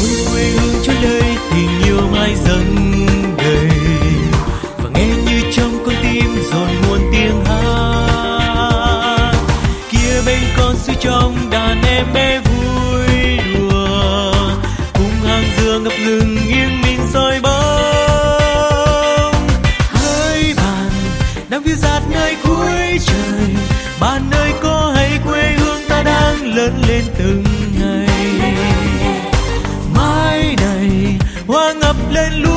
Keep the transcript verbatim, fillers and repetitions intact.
quê hương chốn đây tình yêu mãi dâng đầy, và nghe như trong con tim dồn muôn tiếng hát. Kia bên con suối trong đàn em bé vui đùa, cùng hàng dừa ngập ngừng nghiêng mình soi bóng. Hỡi bạn đang phiêu dạt nơi cuối trời, bạn ơi có hay quê hương ta đang lớn lên từng ngày. Mai này hoa ngập lên